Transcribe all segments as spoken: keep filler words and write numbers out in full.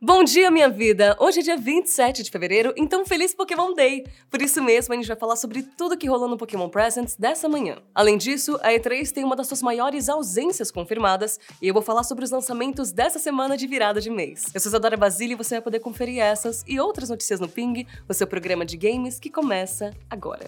Bom dia, minha vida! Hoje é dia vinte e sete de fevereiro, então feliz Pokémon Day! Por isso mesmo, a gente vai falar sobre tudo que rolou no Pokémon Presents dessa manhã. Além disso, a E três tem uma das suas maiores ausências confirmadas e eu vou falar sobre os lançamentos dessa semana de virada de mês. Eu sou Isadora Basile e você vai poder conferir essas e outras notícias no Ping, o seu programa de games que começa agora.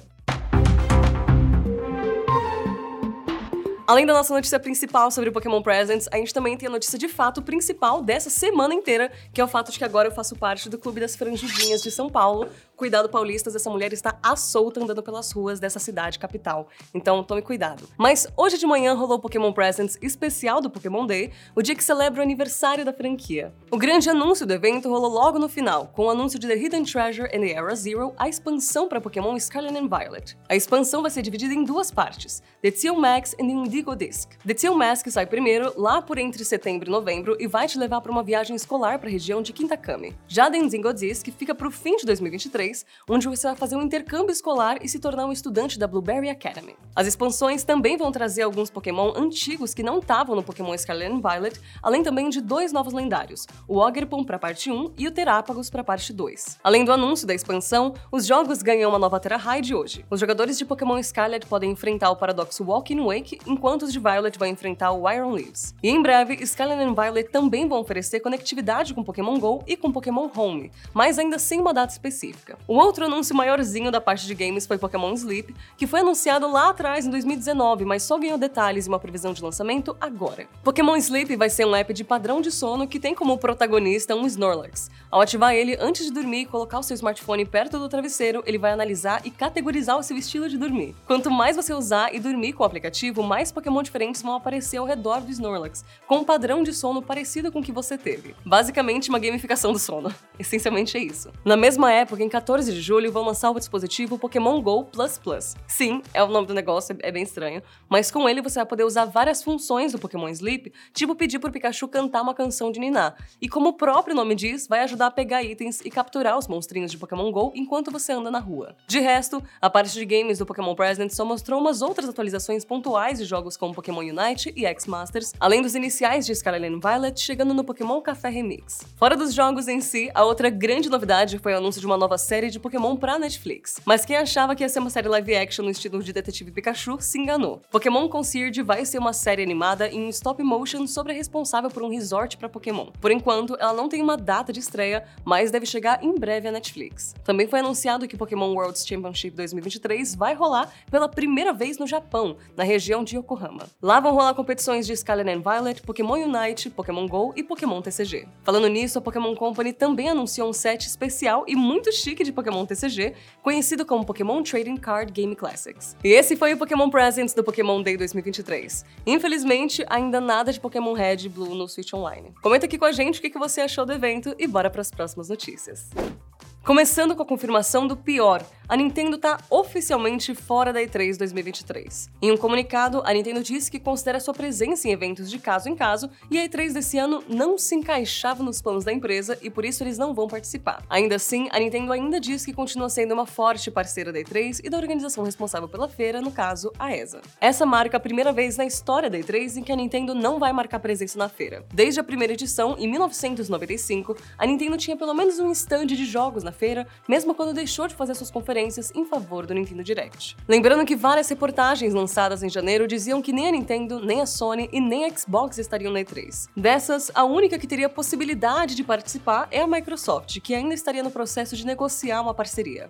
Além da nossa notícia principal sobre o Pokémon Presents, a gente também tem a notícia de fato principal dessa semana inteira, que é o fato de que agora eu faço parte do Clube das Frangidinhas de São Paulo. Cuidado, paulistas, essa mulher está à solta andando pelas ruas dessa cidade capital, então tome cuidado. Mas hoje de manhã rolou o Pokémon Presents especial do Pokémon Day, o dia que celebra o aniversário da franquia. O grande anúncio do evento rolou logo no final, com o anúncio de The Hidden Treasure and the Era Zero, a expansão para Pokémon Scarlet and Violet. A expansão vai ser dividida em duas partes, The Teal Max and the Indigo Disc. The Teal Mask sai primeiro, lá por entre setembro e novembro, e vai te levar para uma viagem escolar para a região de Quintakami. Já The Indigo Disc fica para o fim de dois mil e vinte e três, onde você vai fazer um intercâmbio escolar e se tornar um estudante da Blueberry Academy. As expansões também vão trazer alguns Pokémon antigos que não estavam no Pokémon Scarlet and Violet, além também de dois novos lendários, o Ogerpon para a parte um e o Terapagos para a parte dois. Além do anúncio da expansão, os jogos ganham uma nova Tera Raid hoje. Os jogadores de Pokémon Scarlet podem enfrentar o paradoxo Walking Wake, enquanto os de Violet vão enfrentar o Iron Leaves. E em breve, Scarlet and Violet também vão oferecer conectividade com Pokémon Go e com Pokémon Home, mas ainda sem uma data específica. O outro anúncio maiorzinho da parte de games foi Pokémon Sleep, que foi anunciado lá atrás em dois mil e dezenove, mas só ganhou detalhes e uma previsão de lançamento agora. Pokémon Sleep vai ser um app de padrão de sono que tem como protagonista um Snorlax. Ao ativar ele antes de dormir e colocar o seu smartphone perto do travesseiro, ele vai analisar e categorizar o seu estilo de dormir. Quanto mais você usar e dormir com o aplicativo, mais Pokémon diferentes vão aparecer ao redor do Snorlax, com um padrão de sono parecido com o que você teve. Basicamente, uma gamificação do sono. Essencialmente é isso. Na mesma época, em quatorze de julho, vão lançar o dispositivo Pokémon Go Plus Plus. Sim, é o nome do negócio, é bem estranho, mas com ele você vai poder usar várias funções do Pokémon Sleep, tipo pedir pro Pikachu cantar uma canção de niná. E como o próprio nome diz, vai ajudar a pegar itens e capturar os monstrinhos de Pokémon Go enquanto você anda na rua. De resto, a parte de games do Pokémon Present só mostrou umas outras atualizações pontuais de jogos como Pokémon Unite e X-Masters, além dos iniciais de Scarlet and Violet chegando no Pokémon Café Remix. Fora dos jogos em si, a outra grande novidade foi o anúncio de uma nova série de Pokémon pra Netflix. Mas quem achava que ia ser uma série live action no estilo de Detetive Pikachu se enganou. Pokémon Concierge vai ser uma série animada em stop motion sobre a responsável por um resort pra Pokémon. Por enquanto, ela não tem uma data de estreia, mas deve chegar em breve à Netflix. Também foi anunciado que Pokémon World Championship dois mil e vinte e três vai rolar pela primeira vez no Japão, na região de Yokohama. Lá vão rolar competições de Scarlet and Violet, Pokémon Unite, Pokémon Go e Pokémon T C G. Falando nisso, a Pokémon Company também anunciou um set especial e muito chique de Pokémon T C G, conhecido como Pokémon Trading Card Game Classics. E esse foi o Pokémon Presents do Pokémon Day dois mil e vinte e três. Infelizmente, ainda nada de Pokémon Red e Blue no Switch Online. Comenta aqui com a gente o que você achou do evento e bora para as próximas notícias. Começando com a confirmação do pior, a Nintendo tá oficialmente fora da E três dois mil e vinte e três. Em um comunicado, a Nintendo disse que considera sua presença em eventos de caso em caso e a E três desse ano não se encaixava nos planos da empresa e por isso eles não vão participar. Ainda assim, a Nintendo ainda diz que continua sendo uma forte parceira da E três e da organização responsável pela feira, no caso, a E S A. Essa marca a primeira vez na história da E três em que a Nintendo não vai marcar presença na feira. Desde a primeira edição, em mil novecentos e noventa e cinco, a Nintendo tinha pelo menos um stand de jogos na feira, mesmo quando deixou de fazer suas conferências em favor do Nintendo Direct. Lembrando que várias reportagens lançadas em janeiro diziam que nem a Nintendo, nem a Sony e nem a Xbox estariam na E três. Dessas, a única que teria possibilidade de participar é a Microsoft, que ainda estaria no processo de negociar uma parceria.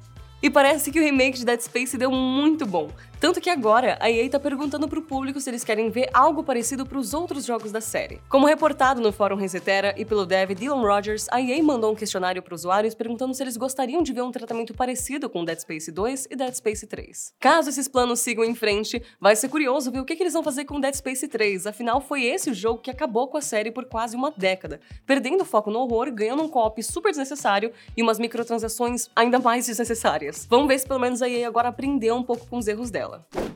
E parece que o remake de Dead Space deu muito bom, tanto que agora a E A tá perguntando pro público se eles querem ver algo parecido pros outros jogos da série. Como reportado no fórum Resetera e pelo dev Dylan Rogers, a E A mandou um questionário para usuários perguntando se eles gostariam de ver um tratamento parecido com Dead Space dois e Dead Space três. Caso esses planos sigam em frente, vai ser curioso ver o que, que eles vão fazer com Dead Space três, afinal foi esse o jogo que acabou com a série por quase uma década, perdendo foco no horror, ganhando um co-op super desnecessário e umas microtransações ainda mais desnecessárias. Vamos ver se pelo menos a E A agora aprendeu um pouco com os erros dela.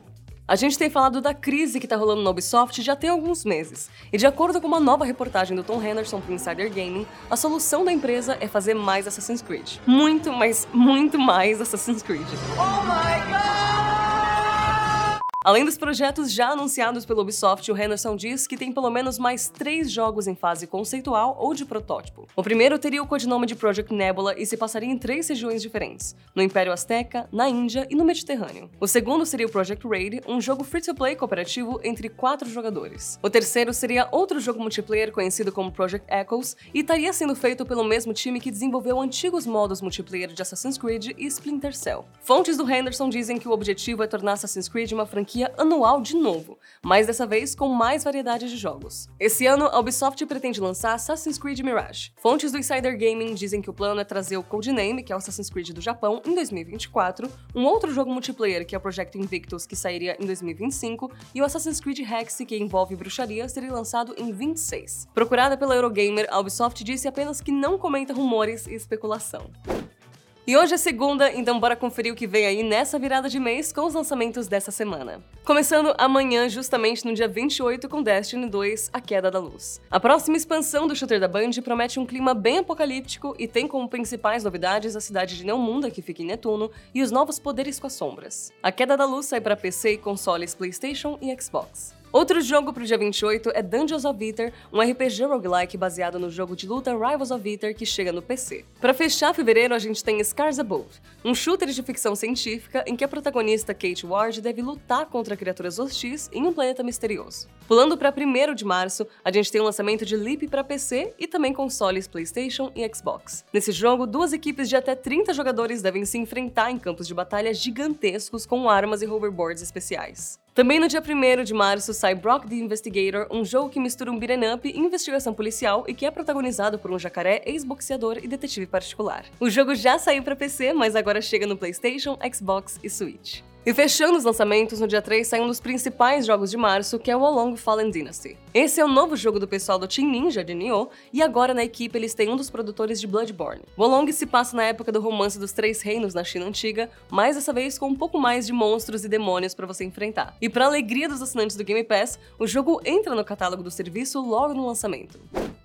A gente tem falado da crise que tá rolando na Ubisoft já tem alguns meses, e de acordo com uma nova reportagem do Tom Henderson pro Insider Gaming, a solução da empresa é fazer mais Assassin's Creed. Muito, mas muito mais Assassin's Creed. Oh my God! Além dos projetos já anunciados pela Ubisoft, o Henderson diz que tem pelo menos mais três jogos em fase conceitual ou de protótipo. O primeiro teria o codinome de Project Nebula e se passaria em três regiões diferentes, no Império Azteca, na Índia e no Mediterrâneo. O segundo seria o Project Raid, um jogo free-to-play cooperativo entre quatro jogadores. O terceiro seria outro jogo multiplayer conhecido como Project Echoes e estaria sendo feito pelo mesmo time que desenvolveu antigos modos multiplayer de Assassin's Creed e Splinter Cell. Fontes do Henderson dizem que o objetivo é tornar Assassin's Creed uma franquia anual de novo, mas dessa vez com mais variedade de jogos. Esse ano, a Ubisoft pretende lançar Assassin's Creed Mirage. Fontes do Insider Gaming dizem que o plano é trazer o Codename, que é o Assassin's Creed do Japão, em dois mil e vinte e quatro, um outro jogo multiplayer, que é o Project Invictus, que sairia em dois mil e vinte e cinco, e o Assassin's Creed Hex, que envolve bruxaria, seria lançado em vinte e seis. Procurada pela Eurogamer, a Ubisoft disse apenas que não comenta rumores e especulação. E hoje é segunda, então bora conferir o que vem aí nessa virada de mês com os lançamentos dessa semana. Começando amanhã, justamente no dia vinte e oito, com Destiny dois, A Queda da Luz. A próxima expansão do shooter da Band promete um clima bem apocalíptico e tem como principais novidades a cidade de Neomunda, que fica em Netuno, e os novos poderes com as sombras. A Queda da Luz sai para P C e consoles PlayStation e Xbox. Outro jogo pro dia vinte e oito é Dungeons of Aether, um R P G roguelike baseado no jogo de luta Rivals of Aether que chega no P C. Para fechar fevereiro, a gente tem Scars Above, um shooter de ficção científica em que a protagonista Kate Ward deve lutar contra criaturas hostis em um planeta misterioso. Pulando para primeiro de março, a gente tem o lançamento de Leap para P C e também consoles PlayStation e Xbox. Nesse jogo, duas equipes de até trinta jogadores devem se enfrentar em campos de batalha gigantescos com armas e hoverboards especiais. Também no dia primeiro de março sai Brock the Investigator, um jogo que mistura um beat'em up e investigação policial e que é protagonizado por um jacaré, ex-boxeador e detetive particular. O jogo já saiu para P C, mas agora chega no PlayStation, Xbox e Switch. E fechando os lançamentos, no dia três sai um dos principais jogos de março, que é o Along Fallen Dynasty. Esse é o novo jogo do pessoal do Team Ninja de Nioh, e agora na equipe eles têm um dos produtores de Bloodborne. O Along se passa na época do romance dos Três Reinos na China Antiga, mas dessa vez com um pouco mais de monstros e demônios para você enfrentar. E para alegria dos assinantes do Game Pass, o jogo entra no catálogo do serviço logo no lançamento.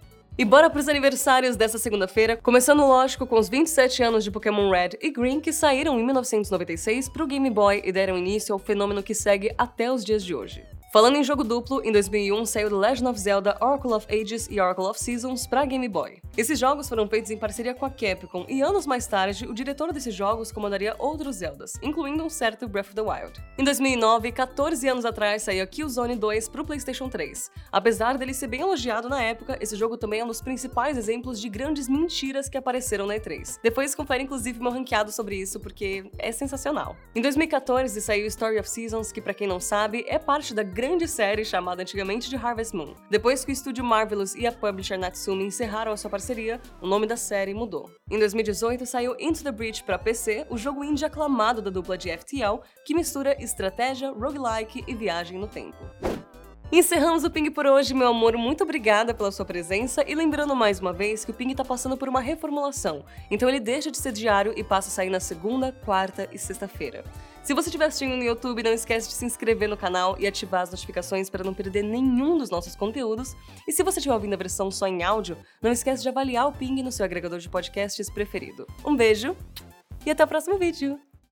E bora pros aniversários dessa segunda-feira, começando lógico com os vinte e sete anos de Pokémon Red e Green que saíram em mil novecentos e noventa e seis pro Game Boy e deram início ao fenômeno que segue até os dias de hoje. Falando em jogo duplo, em dois mil e um saiu The Legend of Zelda Oracle of Ages e Oracle of Seasons para Game Boy. Esses jogos foram feitos em parceria com a Capcom e anos mais tarde, o diretor desses jogos comandaria outros Zeldas, incluindo um certo Breath of the Wild. Em dois mil e nove, quatorze anos atrás, saiu Killzone dois pro PlayStation três. Apesar dele ser bem elogiado na época, esse jogo também é um dos principais exemplos de grandes mentiras que apareceram na E três. Depois confere inclusive meu ranqueado sobre isso, porque é sensacional. Em dois mil e quatorze saiu Story of Seasons, que pra quem não sabe, é parte da grande série chamada antigamente de Harvest Moon. Depois que o estúdio Marvelous e a publisher Natsume encerraram a sua parceria, o nome da série mudou. Em dois mil e dezoito saiu Into the Breach para P C, o jogo indie aclamado da dupla de F T L, que mistura estratégia, roguelike e viagem no tempo. Encerramos o Ping por hoje, meu amor, muito obrigada pela sua presença e lembrando mais uma vez que o Ping tá passando por uma reformulação, então ele deixa de ser diário e passa a sair na segunda, quarta e sexta-feira. Se você estiver assistindo no YouTube, não esquece de se inscrever no canal e ativar as notificações para não perder nenhum dos nossos conteúdos. E se você estiver ouvindo a versão só em áudio, não esquece de avaliar o Ping no seu agregador de podcasts preferido. Um beijo e até o próximo vídeo!